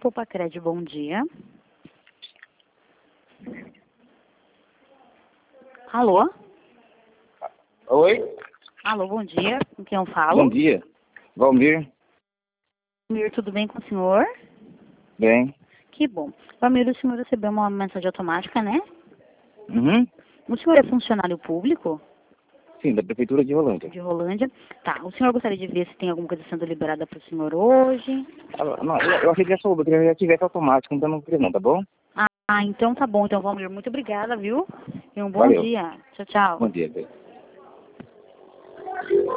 Copacred, bom dia. Alô? Oi? Alô, bom dia. Com quem eu falo? Bom dia. Valmir? Valmir, tudo bem com o senhor? Bem. Que bom. Valmir, o senhor recebeu uma mensagem automática, né? Uhum. O senhor é funcionário público Sim, da Prefeitura de Rolândia. de Rolândia? Tá. O senhor gostaria de ver se tem alguma coisa sendo liberada para o senhor hoje? Não, eu achei que já tivesse automático, então não queria não, tá bom? Então tá bom. Então, Valmir, muito obrigada, viu? E um bom Valeu. dia. Tchau, tchau. Bom dia. Bem.